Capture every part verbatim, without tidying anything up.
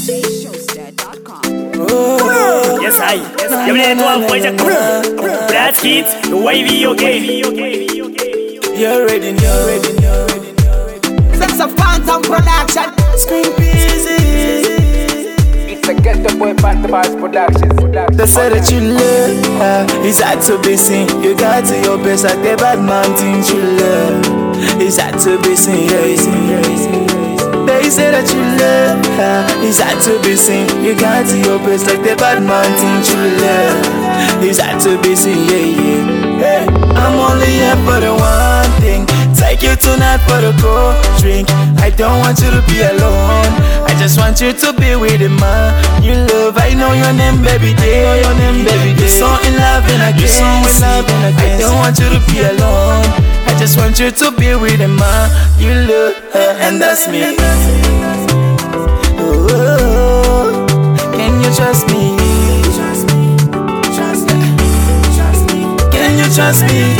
j showster dot com. Yes, I. You need to avoid the Brad Kids, the wavy, okay. You're ready, you're ready, you're ready, you're ready. Sex of Phantom Production. Scream busy. It's a Get the Boy Phantom Production. They say that you love is hard to be seen. You got to your best like the bad mountain you love. It's hard to be seen, yeah. They say that you love is hard to be seen. You got to your best like the bad mountain you love. It's hard to be seen, yeah, yeah. Hey, I'm only here for the one thing. Take you tonight for the cold drink. I don't want you to be alone. I just want you to be with the man you love. I know your name, baby. They know your name, baby. You're so in love and I can't in love and I can't. I don't want you to be alone. I just want you to be with the man you love, and that's me. Oh, can you trust me? Can you trust me?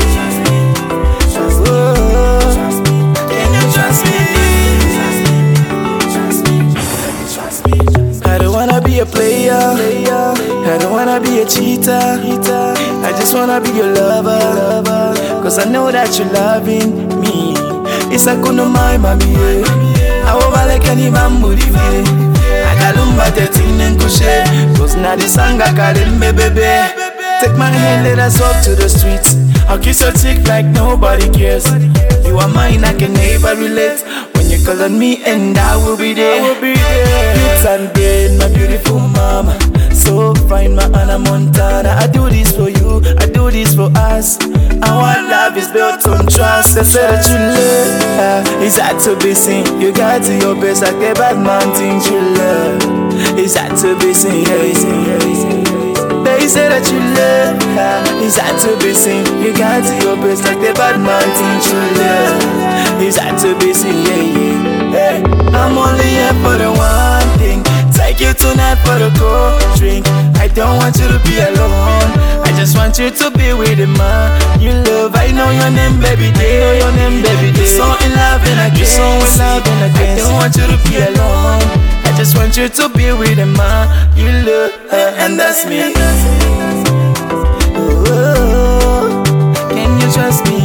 I don't wanna be a player, I don't wanna be a cheater. I just wanna be your lover, cause I know that you're loving me. It's a kuno my mami, I over like any bamboo. I got lumba thirteen and kushe, cause now the song I got in me, baby. Take my hand, let us walk to the streets. I'll kiss your cheek like nobody cares. You are mine, I can never relate. When you call on me and I will be there. I will be there. Youth and dead, my beautiful mama. So fine, my Anna Montana. I do this for you, I do this for us. Our love is built on trust. They say that you love it's hard to be seen. You got to your best like the bad mountain you love. It's hard to be seen, yeah. They say that you love it's hard to be seen. You got to your best like the bad mountain you love. It's hard to be seen, yeah, yeah. Hey, I'm only here for the one thing. Take you tonight for the cold drink. I don't want you to be alone. I just want you to be with the man you love. I know your name, baby. They know your name, baby. You're so in love and I can't. So in love and I can't. I don't want you to be alone. I just want you to be with the man you love, and that's me. Oh, can you trust me?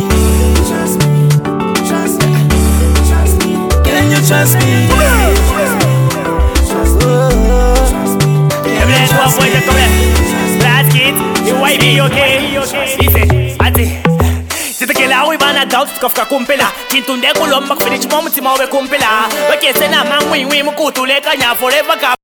Can you trust me? Brad Kids, you wavy, okay. Dice, ati sitakela uibana doubt tukafika kumpela kintunde kulomba kufinish mo mutima we kumpela bakese na mangwi ngwi mukutuleka nya forever.